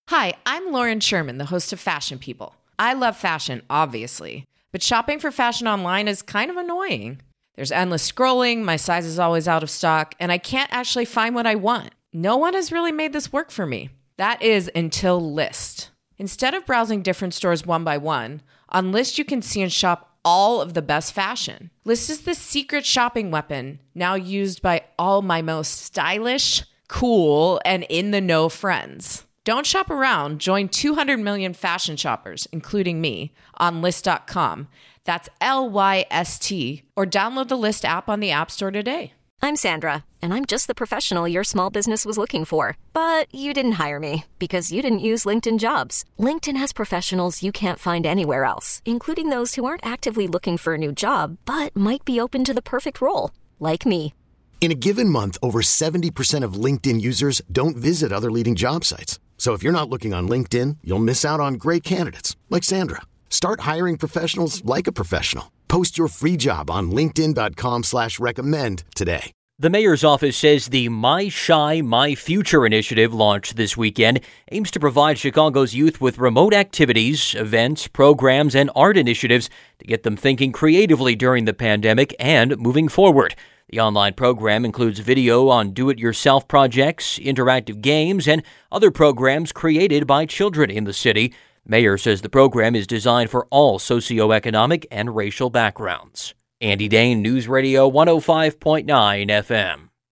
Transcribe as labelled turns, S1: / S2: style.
S1: Hi, I'm Lauren Sherman, the host of Fashion People. I love fashion, obviously, but shopping for fashion online is kind of annoying. There's endless scrolling, my size is always out of stock, and I can't actually find what I want. No one has really made this work for me. That is until Lyst. Instead of browsing different stores one by one, on Lyst you can see and shop all of the best fashion. Lyst is the secret shopping weapon, now used by all my most stylish, cool, and in-the-know friends. Don't shop around. Join 200 million fashion shoppers, including me, on Lyst.com. That's Lyst, or download the Lyst app on the App Store today.
S2: I'm Sandra, and I'm just the professional your small business was looking for. But you didn't hire me because you didn't use LinkedIn Jobs. LinkedIn has professionals you can't find anywhere else, including those who aren't actively looking for a new job, but might be open to the perfect role, like me.
S3: In a given month, over 70% of LinkedIn users don't visit other leading job sites. So if you're not looking on LinkedIn, you'll miss out on great candidates like Sandra. Start hiring professionals like a professional. Post your free job on linkedin.com/recommend today.
S4: The mayor's office says the My Shy, My Future initiative launched this weekend aims to provide Chicago's youth with remote activities, events, programs, and art initiatives to get them thinking creatively during the pandemic and moving forward. The online program includes video on do-it-yourself projects, interactive games, and other programs created by children in the city. Mayor says the program is designed for all socioeconomic and racial backgrounds. Andy Dane, News Radio 105.9 FM.